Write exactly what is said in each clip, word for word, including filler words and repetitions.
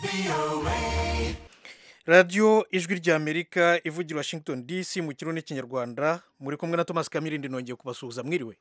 radiyo ijwi ry'amerika ivugira Washington D C mu kirundi n'ikinyarwanda, muri kumwe na Thomas Kamirindi, nongeye kubasuhuza. Mwiriwe.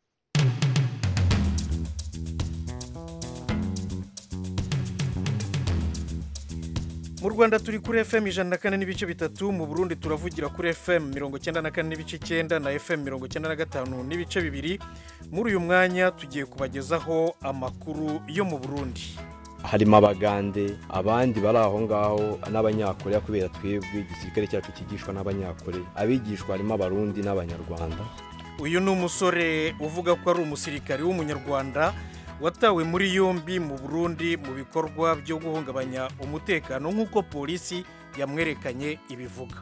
Mu Rwanda turi kuri F M ijana na kane n'ibice bitatu, mu Burundi turavugira kuri F M mirongo cyenda na kane n'ibice icyenda na F M mirongo cyenda na gatanu n'ibice bibiri. Muri uyu mwanya tugiye kubagezaho amakuru yo mu Burundi. Harimo abagande, abandi bari aho ngaho n'abanyakoreya, kubera twebwe igisirikare cyacu kigishwa n'abanyakore, abigishwa harimo abarundi n'abanyarwanda. Uyu ni umusore uvuga ko ari umusirikare w'umunyarwanda watawe muri yombi mu Burundi mu bikorwa byo guhungabanya umutekano nk'uko polisi yamwerekanye ibivuga.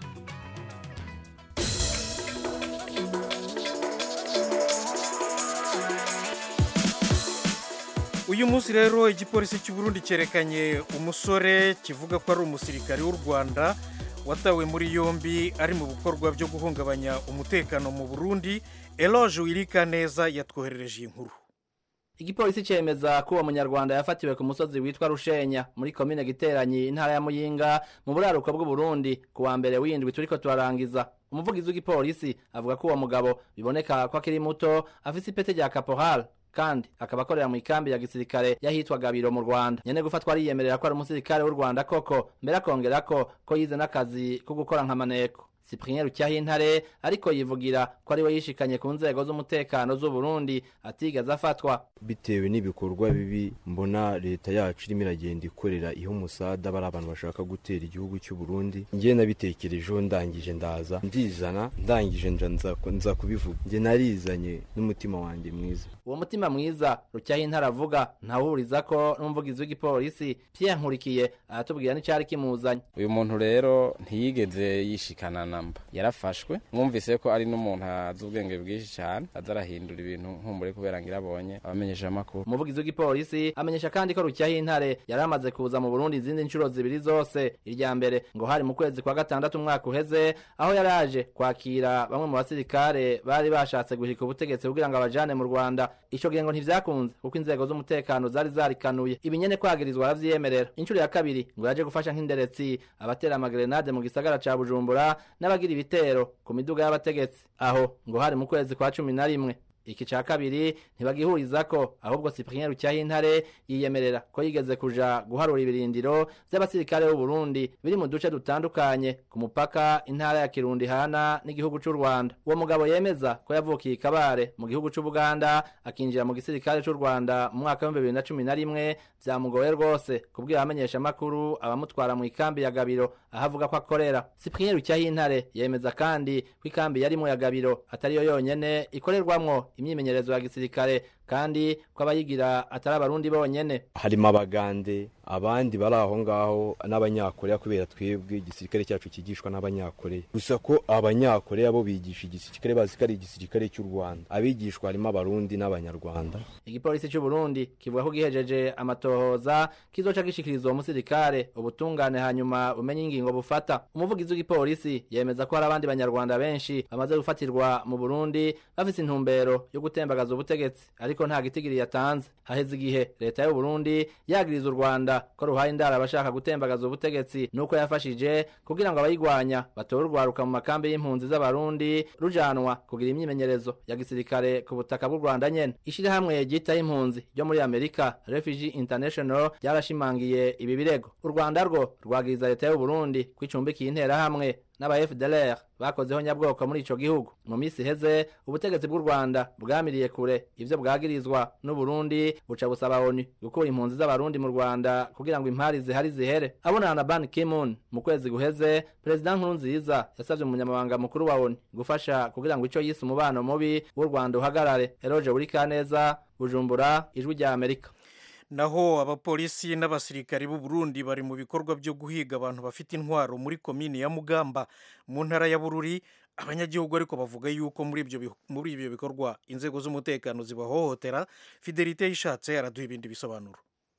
Uyu munsi rero igipolisi cy'u Burundi cyerekanye umusore kivuga ko ari umusirikare w'u Rwanda watawe muri yombi ari mu bikorwa byo guhungabanya umutekano mu Burundi. Eloge Wirikaneza yatwoherereje inkuru. Igipolisi cemeza ko uwo munyarwanda yafatiwe ku musozi witwa Rushenya muri komine Giteranyi, intara ya Muyinga, mu buraruko bw'u Burundi ku wa mbere w'indwi turiko turarangiza. Umuvugizi w'igipolisi avuga ko uwo mugabo biboneka ko akiri muto, afise ipete rya caporal kandi akaba akorera mu ikambi ya gisirikare yahitwa Gabiro mu Rwanda. Nyene gufatwa ariyemerera ko ari umusirikare w'u Rwanda koko, mbere akongera ko ko yize n'akazi ko gukora nk'amaneko. Cyprien Rucyahintare ariko yivugira ko ari we yishikanye ku nzego z'umutekano z'u Burundi atigeze afatwa. Bitewe n'ibikorwa bibi mbona leta yacu irimo iragenda ikorera iyo musada bari abantu bashaka gutera igihugu cy'u Burundi, ngiye nabitekerejeho ndangije ndaza ndizana ndangije nza nza kubivuga. Ngiye narizanye n'umutima wanjye mwiza. Uwo mutima mwiza Rucyahintare avuga ntawuriza ko n'umuvugizi w'igipolisi Pierre Nkurikiye aratubwira n'icari kimuzanye. Uyu muntu rero ntiyigeze yishikana namba, yarafashwe. Mwumvise ko ari n'umuntu azi ubwenge bwinshi cyane, azarahindura ibintu nkumbure kubera ngirabonye abamenyesha amakuru. Umuvugizi w'igipolisi amenyesha kandi ko Rucyahintare yaramaze kuza mu Burundi izindi ncuro zibiri zose. Irya mbere ngo hari mu kwezi kwa gatandatu umwaka uheze, aho yaraje kwakira bamwe mu basirikare bari bashatse guhika ubutegetsi kugira ngo abajane mu Rwanda. Ico gihe ngo ntivyakunze kuko inzego z'umutekano zari zarikanuye. Ibinyene kwagirizwa aravyemerera. Incuro ya kabiri ngo yaje gufasha nk'inderetsi abatera amagrenade mu gisagara ca Bujumbura n'abagira ibitero ku miduga y'abategetsi. Aho ngo hari mu kwezi kwa cumi na rimwe. Iki ca kabiri ntibagihuriza ko, ahubwo Cyprien Rucyahintare yiyemerera ko yigeze kuja guharura ibirindiro by'abasirikare b'u Burundi biri mu duce dutandukanye ku mupaka intara ya Kirundi hana n'igihugu cy'u Rwanda. Uwo mugabo yemeza ko yavukiye Kabare mu gihugu cy'u Buganda akinjira mu gisirikare cy'u Rwanda mu mwaka wa bibiri na cumi na rimwe. Byamugoye rwose kubwira abamenyesha makuru abamutwara mu ikambi ya Gabiro ahavuga ko akorera. Cyprien Rucyahintare yemeza kandi ko ikambi yarimo ya Gabiro atari yo yonyene ikorerwamwo imyimenyerezo ya gisirikare kandi ko abayigira atari abarundi bonyene. Harimo abagande, abandi bari aho ngaho n'abanyakoreya, kubera twebwe igisirikare cyacu kigishwa n'abanyakoreya. Gusa ko abanyakoreya bo bigisha igisirikare bazi ko ari igisirikare cy'u Rwanda, abigishwa harimo abarundi n'abanyarwanda. Igipolisi cy'u Burundi kivuga ko gihejeje amatohoza kizoca gishikiriza uwo musirikare ubutungane hanyuma umenye ingingo bufata. Umuvugizi w'igipolisi yemeza ko hari abandi banyarwanda benshi bamaze gufatirwa mu Burundi bafise intumbero yo gutembagaza ubutegetsi, ariko nta gitigiri yatanze. Haheze igihe leta y'u Burundi yagiriza u Rwanda ko ruhaye indara abashaka gutembagaza ubutegetsi nuko yafashije kugira ngo abayigwanya batore urwaruka mu makambi y'impunzi z'abarundi rujanwa kugira imyimenyerezo ya gisirikare ku butaka bw'u Rwanda nyene. Ishirahamwe ryita impunzi ryo muri Amerika Refugee International ryarashimangiye ibi birego. U Rwanda rwo rwagiriza leta y'u Burundi kwicumbikiye intera hamwe n'aba F D L R bakozeho nyabwoko muri ico gihugu. Mu misi heze ubutegetsi bw'u Rwanda bwamiriye kure ivyo bwagirizwa n'u Burundi, buca busaba O N U gukura impunzi z'abarundi mu Rwanda kugira ngo impari zihari zihere. Abonana na Ban Ki-moon mu kwezi guheze, President Nkurunziza yasavye umunyamabanga mukuru wa O N U gufasha kugira ngo ico yise umubano mubi w'u Rwanda uhagarare. Eloge Wirikaneza, Bujumbura, Ijwi rya Amerika. Naho abapolisi n'abasirikari b'u Burundi bari mu bikorwa byo guhiga abantu bafite intwaro muri komini ya Mugamba mu ntara ya Bururi. Abanyagihugu ariko bavuga yuko muri ibyo muri ibyo bikorwa inzego z'umutekano zibahohotera. Fidelite yishatse araduha ibindi bisobanuro.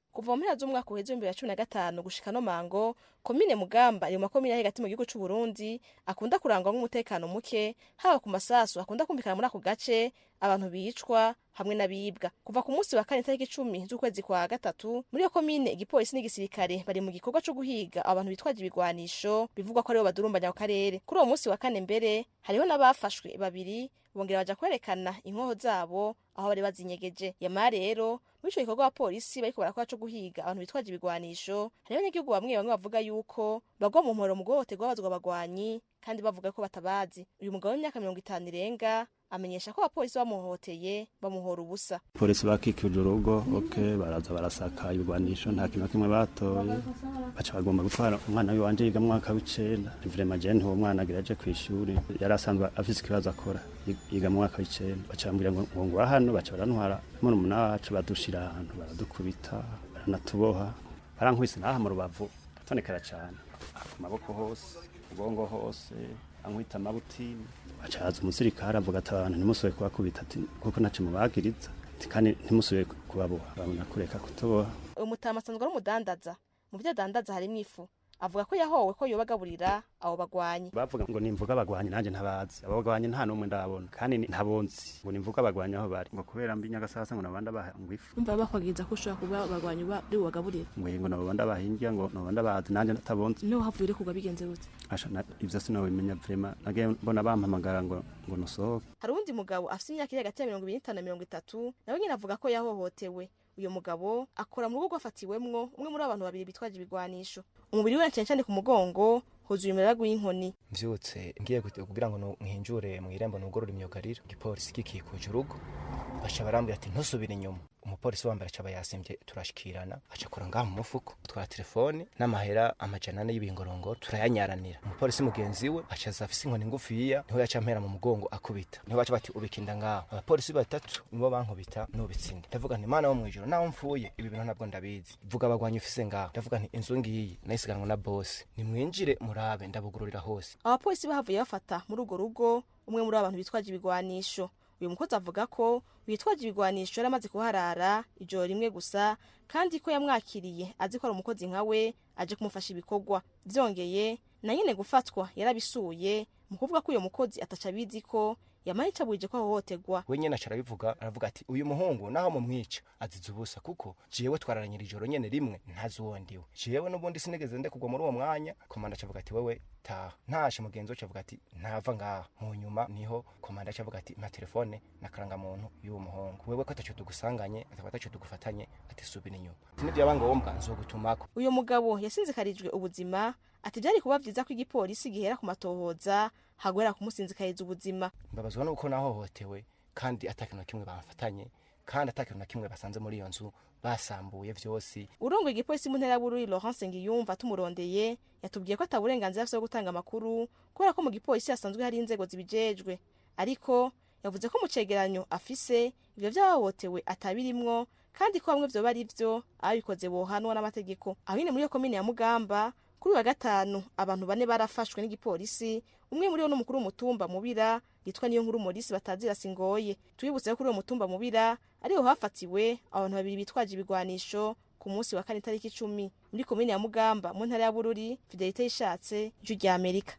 kuva mu mpera z'umwaka uheze w'ibihumbi bibiri na cumi na gatanu gushika no mango komine Mugamba ari mu makomine ari hagati mu gihugu c'u Burundi akunda kurangwa nk'umutekano muke haba ku masasu akunda kumvikana muri ako gace abantu bicwa hamwe n'abibwa kuva ku munsi wa kane tariki icumi z'ukwezi kwa gatatu muri iyo komine igipolisi n'igisirikare bari mu gikorwa co guhiga abantu bitwaje ibigwanisho bivugwa ko aribo badurumbanya ku karere kuri uwo munsi wa kane mbere hariho n'abafashwe babiri bongera baja kwerekana inkoho zabo aho bari bazinyegeje yama rero muri ico gikorwa abapolisi bariko barakora co guhiga abantu bitwaje ibigwanisho hariho abanyagihugu bamwe bamwe bavuga yuko bagwa mu mporo mu guhohoterwa babazwa abagwanyi kandi bavuga ko batabazi uyu mugabo w'imyaka mirongo itanu irenga amenyesha ko abapolisi bamuhohoteye bamuhora ubusa polisi bakikije urugo okay baraza barasaka ibigwanisho nta kintu kimwe batoye baca bagomba gutwara umwana wanje yiga mu mwaka w'icenda vraiment je ntuwo mwana agiraje ku ishuri yari asanzwe afise ikibazo akora yiga mu mwaka w'icenda baca bambwira ngo ngo hano baca barantwara mu numuna wacu badushira ahantu baradukubita baranatuboha barankubise naha mu rubavu atonekera cyane amaboko hose ubongo hose ankwita amabutini acaza umusirikare avuga ati abantu ntimusobe kubakubita ati kuko nace mubagiriza kandi ntimusobe kubaboha babona kureka kutoboha umutama asanzwe ari umudandaza mu byo adandaza harimo ifu avuga ko yahowe ko yobagaburira abo bagwanyi bavuga ngo nimvuga abagwanyi nanje ntabazi abo bagwanyi nta numwe ndabona kandi ntabonzi ngo nimvuga abagwanyi aho bari ngo kubera mbi nyagasasa ngo nabanda bahangwa ifu umva bakwagiza ko ushobora kuba abagwanyi bari bubagaburira ngo ngo nabanda bahingira ngo nabanda bazi nanje natabonzi no havure kugwa bigenze gute asha ivyo sino bimenya vraiment nage mbona bampamagara ngo ngo nosohoke hari undi mugabo afite imyaka iri hagati ya mirongo ibiri n'itanu na mirongo itatu nawe nyine avuga ko yahohotewe uyu mugabo akora mu rugo rwafatiwemwo umwe muri abantu babiri bitwaje ibigwanisho umubiri we cyane cyane ku mugongo huzuye umurago w'inkoni mvyutse ngiye kugira ngo nkinjure mu irembo nugorora imyogariro igipolisi kikikuje urugo basha barambwira ati ntusubire inyuma umupolisi wambara caba yasemvye turashikirana acakora ngaha mu mufuko twara telefone n'amahera amajana ane y'ibingorongoro turayanyaranira umupolisi mugenzi we acaza afise inkoni ngufiya niho yaca mpera mu mugongo akubita niho baca bati ubikinda ngaho abapolisi batatu nibo bankubita n'ubitsinda ndavuga nti mana wo mwijoro naho mfuye ibi bintu ntabwo ndabizi vuga abagwanyi ufise ngaho ndavuga nti inzu ngiyi nayisiganwa na boss nimwinjire murabe ndabugururira hose abapolisi bahavuye bafata muri urwo rugo umwe muri abantu bitwaje ibigwanisho uyu mukozi avuga ko witwaje ibigwanisho yaramaze kuharara ijoro rimwe gusa kandi ko yamwakiriye azi ko ari umukozi nkawe aje kumufasha ibikorwa byongeye na nyine gufatwa yarabisuye mu kuvuga ko uyu mukozi ataca bizi ko yamaye cabuje ko ahohoterwa we nyene acara bivuga aravuga ati uyu muhungu naho mu mwica azize ubusa kuko jewe twararanyira ijoro nyene rimwe ntazi wondiwe jewe n'ubundi sinigeze nde kugwa muri uwo mwanya komanda acavuga ati wewe ta ntashe mugenzo acavuga ati ntava ngaha mu nyuma niho komanda acavuga ati ma telefone nakaranga muntu y'uwo muhungu wewe ko ataco tugusanganye ataba ataco tugufatanye ati subira inyuma sinivyo yabangombwa nzogutumako uyu mugabo yasinzikarijwe ubuzima ati byari kuba vyiza ko igipolisi gihera ku matohoza hagwera kumusinzikariza ubuzima mbabazwa nuko nahohotewe kandi atakintu kimwe bamfatanye kandi atakintu kimwe basanze muri iyo nzu basambuye vyose urongo igipolisi mu ntera bururi Laurence Ngiyumva tumurondeye yatubwiye ko ataburenganzira afite bwo gutanga makuru kubera ko mu gipolisi hasanzwe hari inzego zibijejwe ariko yavuze ko mu cegeranyo afise ivyo vyahohotewe atabirimwo kandi ko bamwe vyo bari vyo abikoze bohanwa n'amategeko aho nyine muri iyo komine ya Mugamba kuri wa gatanu abantu bane barafashwe n'igipolisi umwe muri bo n'umukuru w'umutumba Mubira yitwa niyo nkuru Maurice batazira singoye tuyibutse ko kuri uwo mutumba Mubira ariho hafatiwe abantu babiri bitwaje ibigwanisho ku munsi wa kane tariki icumi muri komine ya Mugamba mu ntara ya Bururi Fidelite Ishatse ijwi rya Amerika.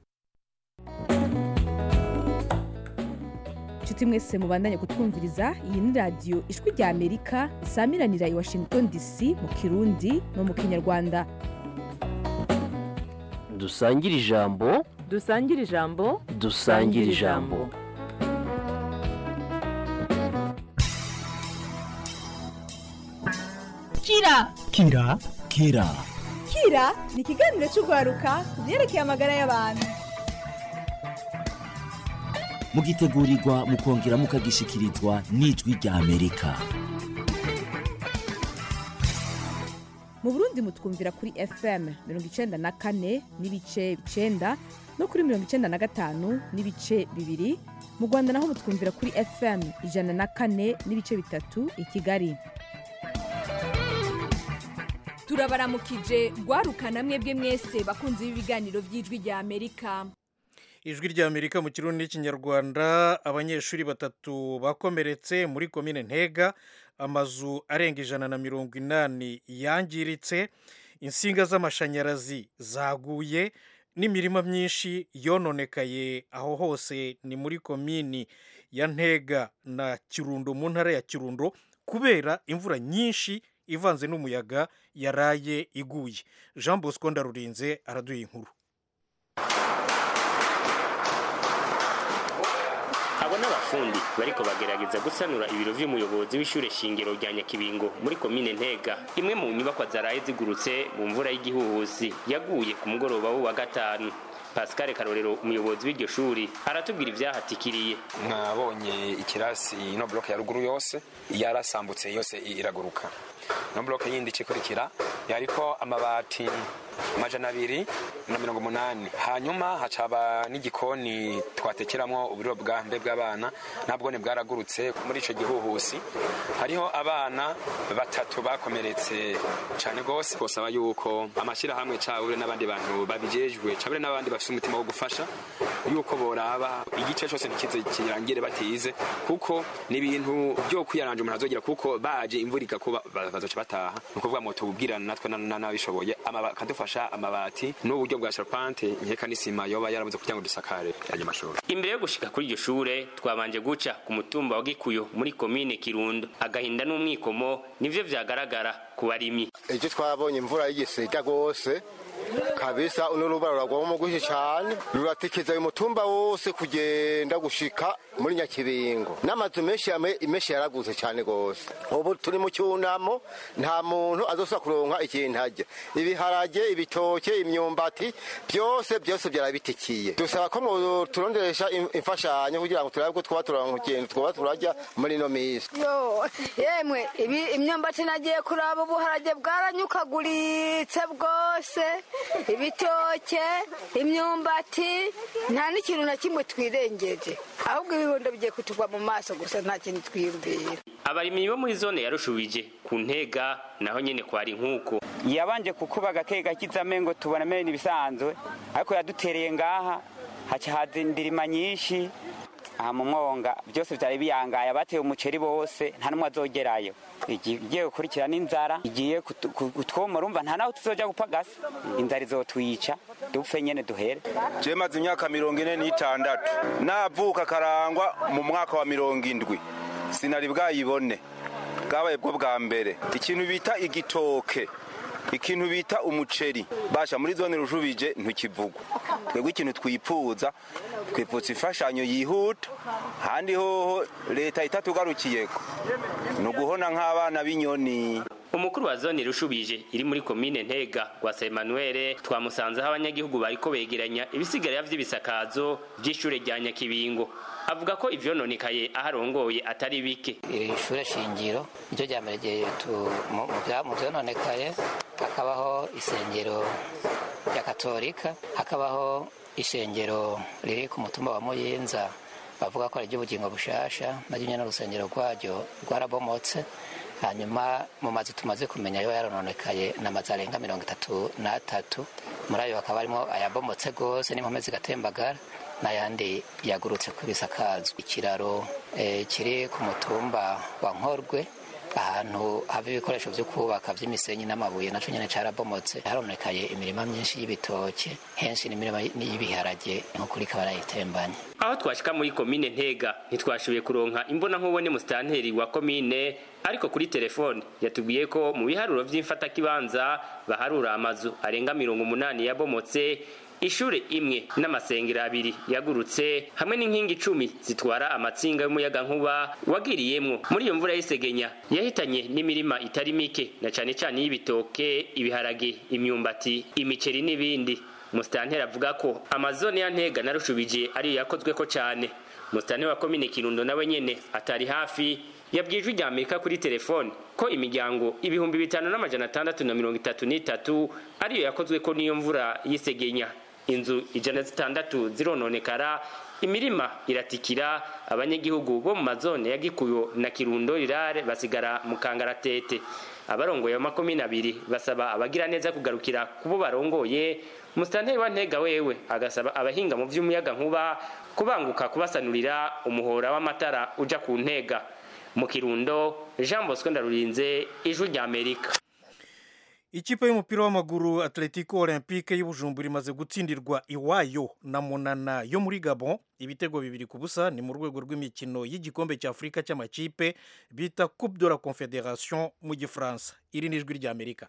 Nshuti mwese mubandanye kutwumviriza iyi ni radio ijwi rya Amerika isamiranira i Washington D C mu Kirundi no mu Kinyarwanda. Dusangire ijambo dusangire ijambo dusangire ijambo Kira Kira Kira Kira ni ikiganiro cy'ugwaruka byerekeye amagara y'abantu mugitegurirwa mukongera mukagishikirizwa n'ijwi rya Amerika. Mu Burundi mutwumvira kuri F M mirongo icenda na kane n'ibice icenda no kuri mirongo icenda na gatanu n'ibice bibiri. Mu Rwanda naho mutwumvira kuri F M ijana na kane n'ibice bitatu i Kigali. Turabaramukije gwarukana mwebwe mwese bakunze ibiganiro by'ijwi rya Amerika. ijwi ry'Amerika mu kirundi n'ikinyarwanda. Abanyeshuri batatu bakomeretse muri komine Ntega, amazu arenga ijana na mirongo inani yangiritse, insinga z'amashanyarazi zaguye n'imirima myinshi yononekaye. Aho hose ni muri komini ya Ntega na Kirundo mu ntara ya Kirundo kubera imvura nyinshi ivanze n'umuyaga yaraye iguye. Jean Bosco Ndarurinze araduha inkuru. Abo n'abafundi bariko bagerageza gusanura ibiro vy'umuyobozi w'ishure shingiro rya Nyakibingo muri komine Ntega, imwe mu nyubakwa zaraye zigurutse mu mvura y'igihuhusi yaguye ku mugoroba wa gatanu. Pascal Karorero, umuyobozi w'iryo shuri, aratubwira ivyahatikiriye. Mwabonye ikirasi ino block ya ruguru yose yarasambutse, yose iraguruka. No block yindi cikurikira yariko amabati majana abiri na mirongo umunani, hanyuma hacaba n'igikoni twatekeramwo uburo bwa mbe bw'abana nabwo ne bwaragurutse muri ico gihuhusi. Hariho abana batatu bakomeretse cyane gose. Kosaba yuko amashira hamwe cawe n'abandi bantu babijejwe cabe n'abandi bafite umutima wo gufasha yuko boraba igice cyose ntikize kirangire batize, kuko ni ibintu byo kwiyaranje umuntu azogira, kuko baje imvurika kuba bazoca bataha. Nuko vuga moto ubwirana natwe n'abishoboye amakadufasha amabati n'uburyo bwa charpente nkeka n'isima yoba yarabuze kugira ngo dusakare aje mashuri. Imbere yo gushika kuri iryo shure twabanje guca ku mutumba wa Gikuyo muri komine Kirundo. Agahinda n'umwikomo nivyo vyagaragara ku barimyi. Ejo twabonye imvura y'igisiga gose kabisa, unurubara rwagwa mu gushi cyane ruratikiza uyu mutumba wose kugenda gushika muri Nyakibingo. N'amazu menshi imeshe yaraguze cyane gose. Ubu turi mu cyunamo, nta muntu azosa kuronka ikintu ajya. Ibiharage, ibitoke, imyumbati byose byose byarabitikiye. Dusaba ko mu turonderesha imfashanyo kugira ngo turabe ko twaba turonka ikintu twaba turajya muri no misi. Yo yemwe ibi imyumbati nagiye kuraba ubuharage bwaranyukaguritse bwose, ibitoke, imyumbati, nta n'ikintu na kimwe twirengeje, ahubwo ibibondo bigiye kutugwa mu maso gusa, nta kintu twiyumvira. Abarimyi bo muri zone yarushubije ku Ntega naho nyene kwari nkuko yabanje kukuba agakega kizamengo tubona mene ibisanzwe, ariko yadutereye ngaha haca haza indirima nyinshi aha mu mwonga, byose byari biyangaye, abateye umuceri bose nta numwe azogerayo. Igiye gukurikira n'inzara igiye kutwomora, umva nta naho tuzoja gupagasa, inzara izotwica dupfe nyene duhere. Je maze imyaka mirongo ine n'itandatu navuka Karangwa mu mwaka wa mirongo indwi, sinari bwayibone, bwabaye bwo bwa mbere. Ikintu bita igitoke, ikintu bita umuceri basha muri zone Rushubije ntukivugwa. Twebwe ikintu twipfuza twipfuza ifashanyo yihuta, handi hoho leta itatugarukiyeko nuguhona nk'abana b'inyoni. Umukuru wa zone Rushubije iri muri komine Ntega Gwasa Emmanuel twamusanze aho abanyagihugu bariko begeranya ibisigarira vy'ibisakazo by'ishure rya Nyakibingo. Avuga ko ivyononekaye aharongoye atari bike. Iri shure shingiro ryo ryamereye mu vyononekaye, hakabaho isengero rya Katolika, hakabaho isengero riri ku mutumba wa Muyinza bavuga ko ari ry'ubugingo bushasha, naryo nyene urusengero rwaryo rwarabomotse. Hanyuma mu mazu tumaze kumenya yo yarononekaye n'amazu arenga mirongo itatu n'atatu, muri ayo hakaba harimo ayabomotse gose n'impome zigatembagara, n'ayandi yagurutse ku bisakazo. Ikiraro e, kiri ku mutumba wa Nkorwe ahantu hava ibikoresho vyo kubaka vy'imisenyi n'amabuye, naco nyene carabomotse. Haronekaye imirima myinshi y'ibitoke, henshi n'imirima y'ibiharage nk'ukuri kabarayitembanye. Aho twashika muri komine Ntega ntitwashoboye kuronka imbona nkubone mustanteri wa komine, ariko kuri telefone yatubwiye ko mu biharuro vy'imfata kibanza baharura amazu arenga mirongo umunani yabomotse, ishure imwe n'amasengero abiri yagurutse, hamwe n'inkingi icumi zitwara amatsinga y'umuyaga nkuba wagiriyemwo muri iyo mvura y'isegenya yahitanye n'imirima itari mike, na cane cane y'ibitoke, ibiharage, imyumbati, imiceri n'ibindi. Mustanteri avuga ko amazone ya Ntega na Rushubije ari yakozwe ko cane. Mustanteri wa komine Kirundo nawe nyene atari hafi yabwijwe rya Amerika kuri telefone ko imiryango ibihumbi bitanu n'amajana atandatu na mirongo itatu n'itatu ariyo yakozwe ko niyo mvura y'isegenya. Inzu ijana zitandatu zirononekara, imirima iratikira abanyagihugu bo mu mazone ya Gikuyo na Kirundo Rirare basigara mu kangaratete. Abarongoye amakomine abiri basaba abagira neza kugarukira kubo barongoye. Musitanteri wa Ntega wewe agasaba abahinga mu vy'umuyaga nkuba kubanguka kubasanurira umuhora w'amatara uja ku Ntega. Mu Kirundo, Jean Bosco Ndarurinze, Ijwi rya Amerika. Ikipe y'umupira w'amaguru Atletico Olympique y'Ubujumbura imaze gutsindirwa iwayo na Monana yo muri Gabon ibitego bibiri ku busa ni mu rwego rw'imikino y'igikombe cya Afrika cy'amakipe bita Coupe de la Confédération mu Gifaransa. Iri ni Ijwi rya Amerika.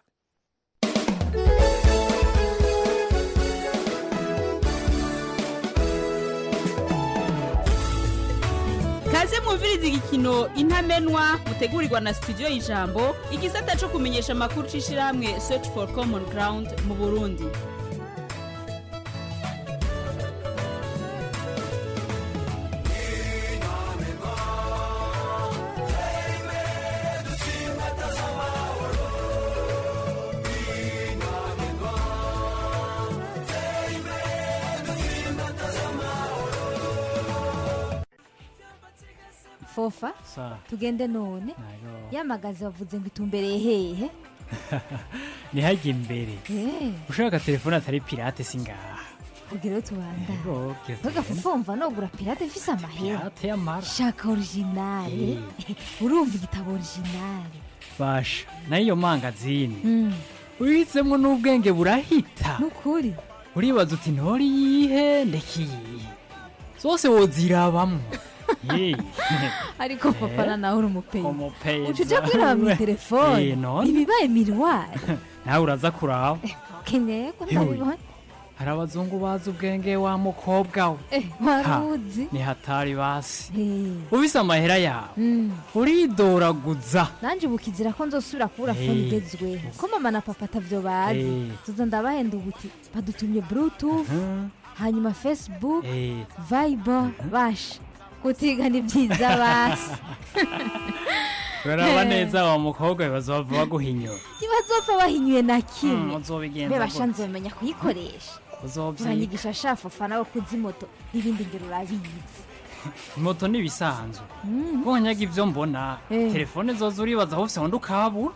Kaze mwumviriza igikino intamenwa mutegurirwa na studio y'Ijambo igisata cyo kumenyesha makuru cishirahamwe Search for Common Ground mu Burundi. Fofa tugende none yamagaze bavuze ngo itumbereye hehe ni hajye imbere ushaka telefone atari pirate singaha kugira tubanda bagafufumva nogura pirate ifise amahera shaka originale urumva igitabo originale basha nayo iyo mangazini uritsemo n'ubwenge burahita nukuri uribaza uti ntori yihe ndekiyihe zose wozirabamwo ariko papa nawe uri umupenyi ucuja kwiraba mu telefone ibibaye miruwari nawe uraza kuraba kenyeko ndabibona hari abazungu bazi ubwenge wa mukobwa we waruzi ni hatari basi ubise amahera yawe uridoraguza nanje bukizira ko nzosubira kubura fone igezweho ko mama na papa atavyo bazi tuza ndabahenda ubuti badutumye bluetooth hanyuma facebook viber bash kutiga ni byiza basi baraba neza wa mukobwa bazova baguhinyura ibazopfa bahinyuye na kimwe muzobigenza be bashanze bamenya kuyikoresha uzovyigisha shafu fana wo kuzimoto ibindi ngero urabizi moto ni bisanzwe bonyaga ivyo mbona telefone zozo uribaza hose wandi ukabura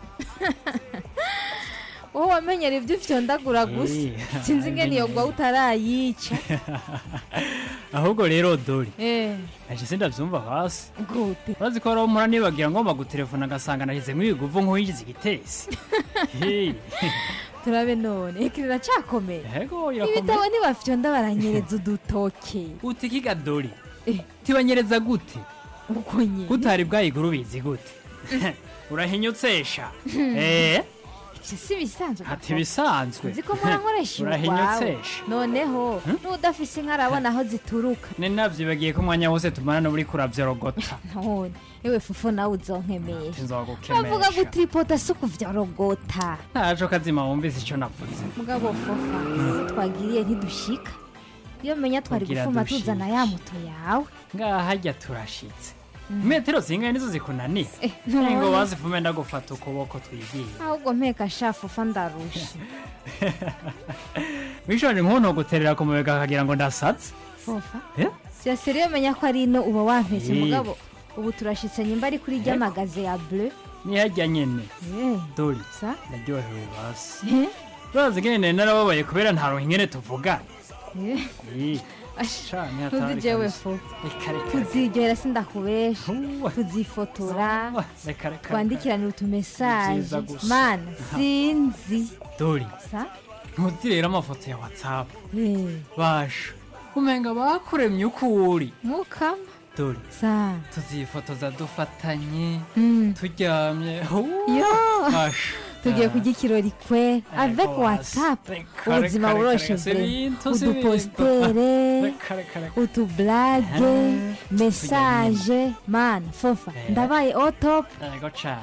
wowe wamenyera ivyo ufyondagura gusa sinzi ngene iyo gwa utarayica ahubwo rero dori aje sindavyumva hasi gute urazi ko ro mura nibagira ngomba gutelefona agasanga nahize mwiguvu nk'uyigize igitesi turabe none ikirira cakomeye yego irakomeye ibitabo ntibafyonda baranyereza udutoke utikiga dori tibanyereza gute uko nyene gutari bwayiguru bizi gute urahinyutsesha eh si bisanzwe ati bisanzwe ziko mura nkoresha urahinyutsesha noneho n'udafise inkarabona aho zituruka ne navyo bagiye ko mwanya wose tumana no buri kuravyorogota none ewe fufu nawe uzonkemeye nzogukemesha bavuga ngo tripota suku vyarogota ntajo kazima wumvise ico navuze mugabo fofa twagiriye ntidushika iyo menya twari gufuma tuzana ya moto yawe ngaha hajya turashitse metero zingahe nizo zikunaniye ngo bazifume ndagufata ukuboko twigiye ahubwo mpeka shafu fa ndarusha wishone nkono guterera ku mubega akagira ngo ndasatse fofa byose rero menya ko ari ino uba wampese mugabo ubu turashitse nyimba ari kuri ry'amagaze ya bleu ni hajya nyene dori naryohewe basi urazi ngene narababaye kubera ntaronka ingene tuvuga tuzi jewe fu tuzigera sindakubesha tuzifotora twandikiranira utumesaje mana sinzi dori ntuzi rero amafoto ya whatsapp basha umenga bakuremye uko uri mukama dori tuzifotoza dufatanye turyamye basha tugiye kujya ikirori kwe avec whatsapp ubuzima buroshe vre udupostere utublage message man fofa ndabaye au top yego cha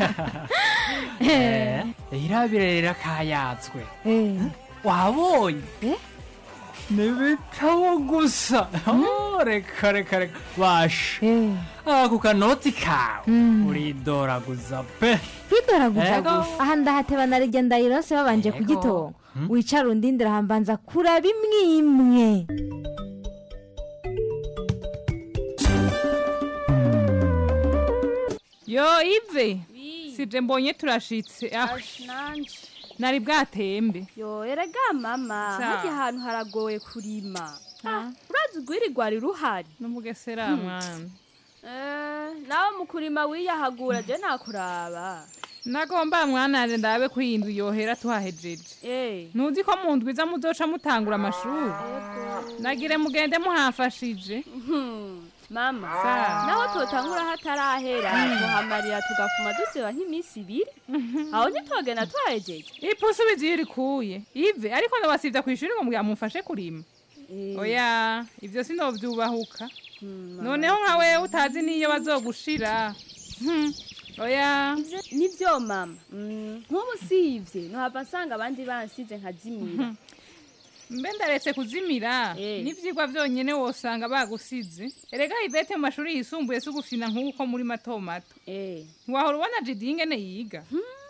eh irabirera kayatswe wabonye nibitabo gusa reka reka reka basha ako kanoti kawe uridoraguza pe kwidoraguza gusa aha ndahateba narijya ndayirose babanje kugitonga wicara undindira hambanza kuraba imwe imwe Yo Ive. Sije mbonye turashitse. Ah. Nanje. Nari bwatembe. Yo erega mama, haje ahantu haragoye kurima. Ah, urazi ugwirirwa ruhari. Numugesera mwana. Eh, nawe mukurima wiyahagura je nakuraba. Nagomba mwana ndabe kwindu yohera tuhahejeje. Eh. Nuzi ko mu ndwiza muzoca mutangura amashuri. Nagire mugende muhafashije. Mama, naho totangura hatarahera tuhamarira tugafuma duseba nk'imisi ibiri. Aho ntitwagenda tuhahejeje. Ipusu biziri kuye. Ive ariko ndabasivya kwishuri ngo muyamufashe kurima. Oya, ivyo sinovyubahuka. Noneho nkawe utazi niyo bazogushira. Oya, nivyo mama. Nkubu sivye, nohava nsanga abandi bansize nkazimira. Mbe ndaretse kuzimira, n'ivyigwa vyonyene wosanga bagusize. Erega Ivete mu mashuri yisumbuye se gufina nk'uko muri mato mato. Eh. Wahora ubona Jidi ingene yiga.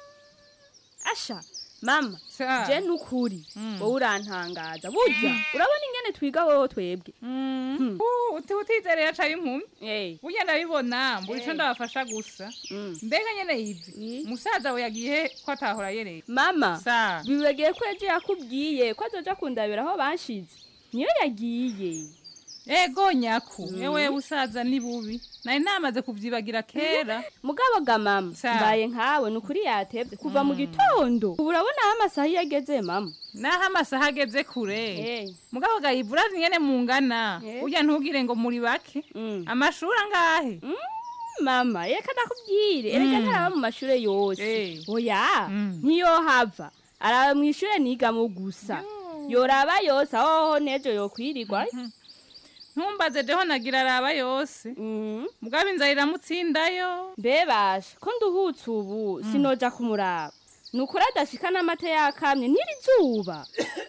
Asha, mama, je nukuri. Wowe urantangaza. Burya, urabona ingene twiga wowe twebwe. Uti utizere yaca impumi. Eh. Burya ndabibona, mburi ico ndabafasha gusa. Mbega nyene Ivi. Musaza we yagiye ko atahora yereye. Mama, bibegeye ko yaje yakubwiye ko azoja kundabira aho banshize. Niyo yagiye. Ego nyaku, ewe usaza ni bubi. Nari namaze kuvyibagira kera. Mugabo ga mama, mbaye nkawe nukuri yatevye kuva mu gitondo. Urabona aho amasaha yageze mama. Naho amasaha ageze kure. Mugabo ga Ivura nyene mungana. Urya ntugire ngo muri bake. Amashuri angahe? Mama, reka ndakubwire. Erega ntaraba mu mashure yose. Oya, niyo hava. Araba mu ishure nigamo gusa. Yoraba yose aho nejo yokwirirwa. Ntumbaze deho nagira araba yose. Mugabo inzara iramutsindayo. Bebasha, ko nduhutse ubu sinoja kumuraba. Nukuri adashika n'amate yakamye niri zuba.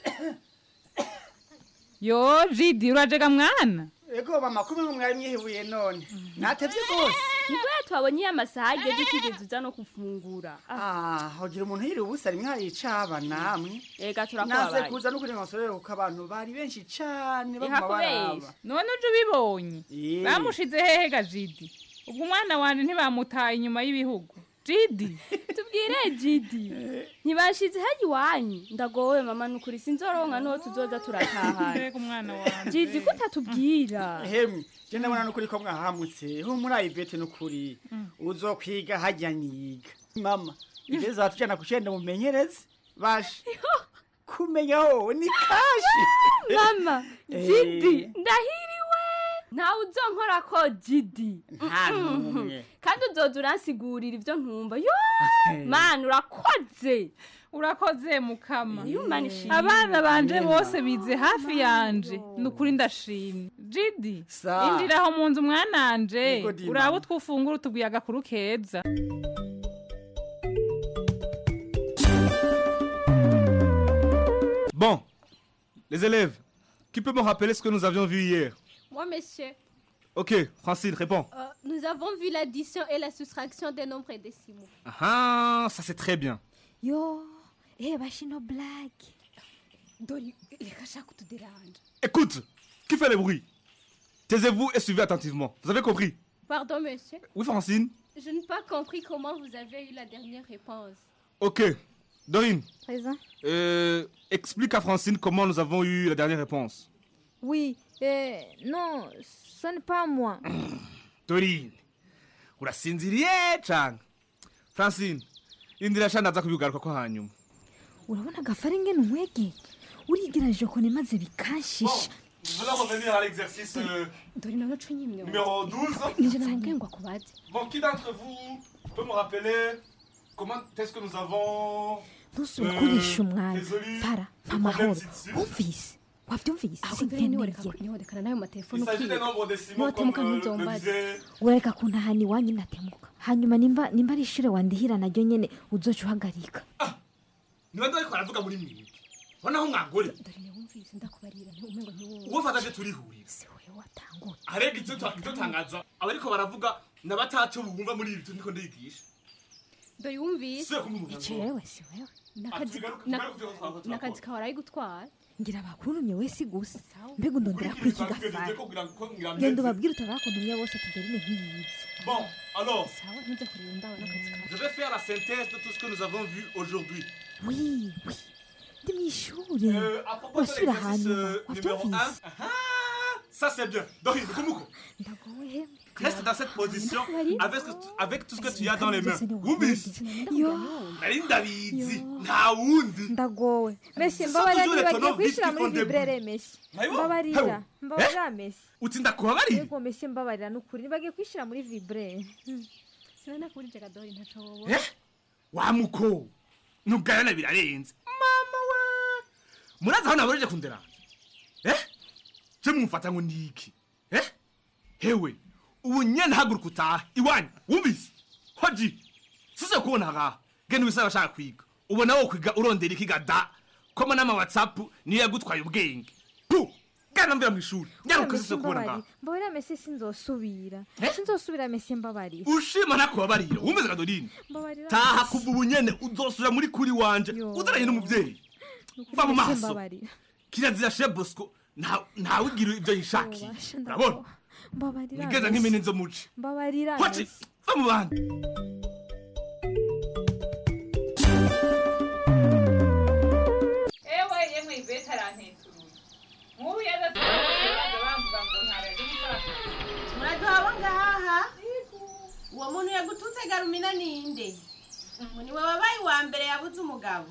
Yo, Jidi urajega mwana? Ego mama kumwe ngo mwari mwihebuye none. Natevye gose. Nibwo twabonye amasaha ageze kigeze uza no kufungura. Ah, hogira umuntu yiri ubusa rimwe haricaba namwe. Ega turakubabaye. Nase kuza no kuri ngosore uko abantu bari benshi cyane bamubaraba. None uje ubibonye. Bamushize hehe ga Jidi? Ubwo umwana wanje ntibamutaye inyuma y'ibihugu. Jidi, tubwire Jidi. Ntibashize haji wanyu. Ndagowe mama nukuri sinzoronka no tuzoza turataha. Reka umwana wanje. Jidi kutatubwira. Hemwe, je ndabona nukuri ko mwahamutse. Ho muri Ivete nukuri. Uzokwiga hajya nyiga. Mama, ibeza tujana kushenda mumenyereze. Bashi. Kumenya ho ni kashi. Mama, Jidi, ndahiriwe. Ntawe uzonkora ko Jidi. Ntanumwe. Kandi uzoza uransigurira ivyo ntumva. Yo! Man urakoze. Urakoze mukama. Yumanishije. Abana banje bose bize hafi yanje. Nukuri ndashimye. Jidi, injira aho mu nzu mwananje. Urabo twufungura tubwiye agakuru keza. Bon, les élèves, qui peut me rappeler ce que nous avions vu hier? Moi, monsieur. Ok, Francine, réponds. Euh, nous avons vu l'addition et la soustraction des nombres décimaux. Ah, ça c'est très bien. Yo, eh, bashino blague. Doni, les cachats te dérangent. Écoute, qui fait le bruit? Taisez-vous et suivez attentivement. Vous avez compris? Pardon, monsieur. Oui, Francine? Je n'ai pas compris comment vous avez eu la dernière réponse. Ok. Dorine. Présent. Euh, explique à Francine comment nous avons eu la dernière réponse. Oui, euh, non, ce n'est pas moi. Dorine, urasinziriye cyane. Francine, indira cyane aza kubigaruka ko hanyuma. Urabona agafari ngene umwege. Urigiraje ko nemaze bikashisha. Nous allons revenir à l'exercice euh, numéro douze. Bon, qui d'entre vous peut me rappeler comment est-ce que nous avons ntusukurisha umwana fara amahoro umvise wavyumvise sinkeneye ureka kuntahana iwanyu natemuka hanyuma nimba nimba ari ishure wandihira naryo nyene uzoca uhagarika niba ndari ko aravuga muri mwe bonaho mwangore uwo fataje turihurira arega icyo icyo tangaza abariko baravuga nabatacu bumva muri iri ndiko ndigisha Ndoyumvise. Jewe si wewe. Nakazi nakazi kahoraye gutwara. Ngira bakurumye wese gusa. Mbega ndondera kuri kigafara. Genda ubabwire utabakuntumye bose tugerine nk'iyi. Bon, alors, Sawa ntuze kurinda wa nakazi kawe. je vais faire la synthèse de tout ce que nous avons vu aujourd'hui. Oui, oui. Ndi mw'ishure. Euh, à propos de Wasubira l'exercice hanyuma. euh, numéro un, Wavyumvise? ça c'est bien. Donc, Kumuko, Ndagowe. reste dans cette position avec, ce que- avec tout ce que tu as dans les mains. Wumvise? Yo. Nari ndabizi. Nta wundi. Ndagowe. Messi Ce sont mbabarira toujours les nibagiye tonneaux vides kwishira qui muri font des vibrere bruits. Messi. Mayibo? Mbabarira. Hewe. Mbabarira Messi. Uti ndakubabarira? Yego Messi mbabarira nukuri nibagiye kwishira muri vibrere. Sinana kurije kadori ntaco wowe. Eh? Wa muko. Nugayana birarenze. Mama we. Muraza hano abareje kundera. Eh? Je mumfata ngo ndiki. Eh? Hewe. Ubu nyene haguruka utaha iwanyu. Wumvise? Hoji. Sise kubona aha. Genda ubisaba bashaka kwiga. Ubona wo kwiga urondera ikiga da. Koma nama WhatsApp niyo yagutwaye ubwenge. Pu. Gana mvira mu ishuri. Nyaruka sise kubona aha. Mbabarira Messi sinzosubira. Sinzosubira Messi mbabarira. Ushima nakubabarira. Wumvise Kadorine? Mbabarira. Taha kuva ubu nyene uzosubira muri kuri wanje. Uzaranye n'umuvyeyi. Va mu maso. Kirazira she Bosco nta nta wigira ibyo yishakiye. Urabona? Mbabarira. Nigeza nk'imene nzo muci. Mbabarira. Hoci. Va mu bandi. Ewe yemwe ibeta aranteturuye. Nk'ubu yaza tubaza bamvuga ngo ntaraje gufata. Muraduhaba ngaha. Uwo muntu yagututse Garumina ninde? Ngo niwe wabaye wa mbere yabuze umugabo.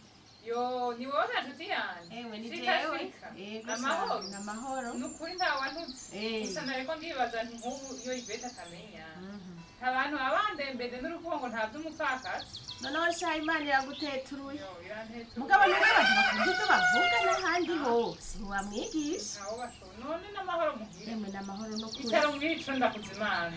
Yo, ni wowe nshuti yanjye. Ewe ni Shika, jewe. shika. Yego Amahoro. ni amahoro. Nukuri nta wantutse. Eh. Gusa nareko ndibaza nti nk'ubu iyo ibeta akamenya. Abantu abandembede n'urukundo ngo nta by'umupfakazi. Noneho sha Imana iraguteturuye. Yo, iranteturuye. Mugabo nuko abantu bakunda ibyo bavuga n'ahandi hose ntiwamwigisha. Ntawo bashobora. None n'amahoro muhira. Emwe n'amahoro no kuri. Icyaro mwico ndakuzimana.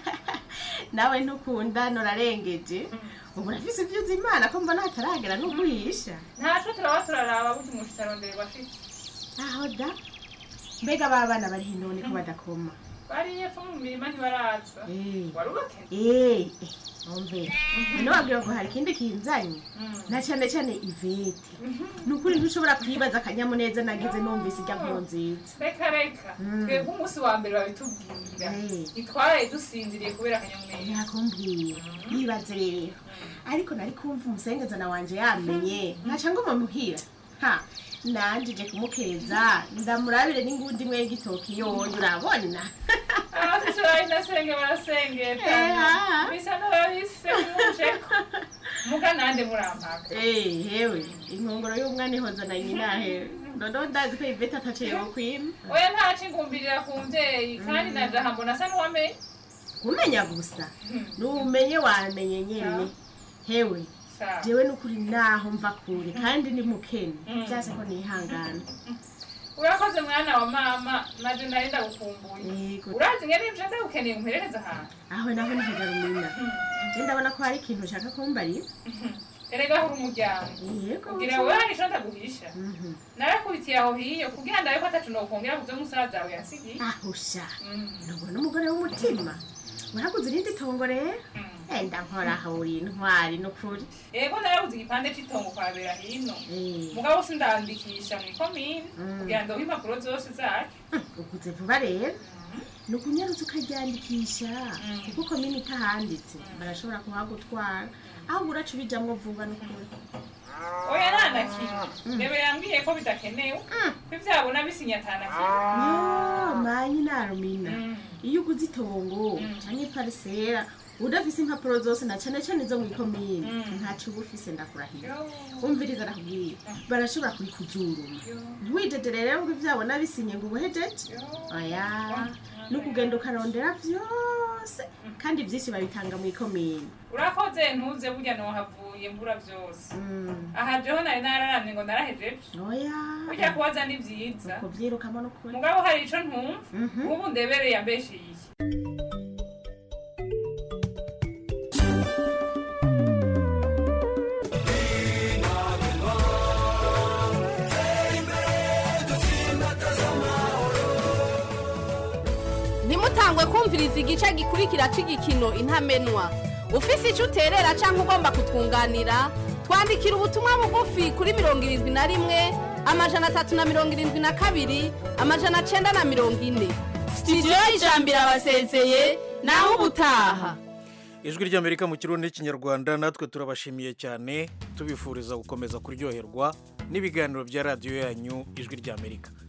Nawe ntukunda norarengeje. Ubu urafise ibyo uzi Imana ko mbona hataragera n'uguhisha. Ntaco turaba turaraba buti mushitsa rondere bashitse. Aho da. Mbega ba bana bari hinone ko badakoma. Bari yepfo mu mirima ntibaraza. Eh. Warubake? Eh, umve. None wabwira ko hari ikindi kinzanye. Na cyane cyane Ivete. Nukuri ntushobora kwibaza akanyamuneza nagize numvise ijya nkuru nziza. Reka reka. Twebwe umunsi wa mbere babitubwira. Itwaraye dusinziriye kubera akanyamuneza. Yakumbwiye. Yibaze rero. Ariko nari kumva umusengezana wanje yamenye. Nkaca ngo muhira. Ha. Nanje je kumukeza ndamurabire n'ingundi mwe y'igitoki yoyo urabona. Ati turayi nasenge barasengeta. Bisa n'ababise mujeko. Muga nande murampaka. Eh, hewe. Inkongoro y'umwana ihoza na nyina hewe. Ndondo ndazi ko Ivete ataciye yo kwima. Oya ntaci ngumbirira ku mvyeyi kandi najaha mbona asa n'uwamenye. Kumenya gusa. Numenye wamenye nyene. Hewe. Jewe nukuri naho mva kure kandi ni mukene. Byase ko nihangana. Urakoze mwana wa mama naje narinda gukumbuye. Urazi ngene nje ndagukeneye umperereza ahantu. Aho naho ni Garumina. Je ndabona ko hari ikintu ushaka kumbarira. Erega huri umuryango. Kugira wewe hari ico ndaguhisha. Narakubitiye aho hiyo kugira ndabe ko atatu nokongera kuvyo musaza wawe yasigiye. Aho sha. Nubona umugore w'umutima. Waraguze irindi tongo rero? Enda nkora aho uri intwari n'ukuri. Yego narabuze igipande c'itongo kwabera hino. Mugabo sindandikisha mu komine kugira ngo impapuro zose zacu. Ukuze vuba rero. Nukunyarutse ukaryandikisha kuko komine itahanditse barashobora kuhagutwara. Aho uracu bijamwo vuba n'ukuri. Oya nanakimwe. Ndebe yambwiye ko bidakenewe. Ko ivyabona bisinyatana kimwe. Yo, manyi narumina. Iyo uguze itongo canke parisera udafise impapuro zose na cyane cyane zo mu ikomine ntacu bufise ndakurahiye. Umviriza nakubwiye barashobora kurikuzuruma. Ntiwidedere rero ngo ivyabona bisinye ngo ubuhejeje. Oya. Nukugenda ukarondera vyose kandi vyinshi babitanga mu ikomine. Urakoze ntuze burya no havuye mbura vyose. Aha jeho nari nararamye ngo narahejeje. Oya. Burya kubaza ni vyiza. Kuvyirukamo no kuri. Mugabo hari ico ntumva. Ubu ndebereye ambeshiye. Nimutangwe kumviriza igice gikurikira c'igikino intamenwa. ufise icyo uterera cyangwa ugomba kutwunganira twandikira ubutumwa bugufi kuri mirongo irindwi na rimwe amajana atatu na mirongo irindwi na kabiri amajana cyenda na mirongo ine sitidiyo y'ijambo irabasezeye naho ubutaha. ijwi ry'Amerika mu kirundi n'ikinyarwanda natwe turabashimiye cyane tubifuriza gukomeza kuryoherwa n'ibiganiro bya radiyo yanyu ijwi ry'Amerika.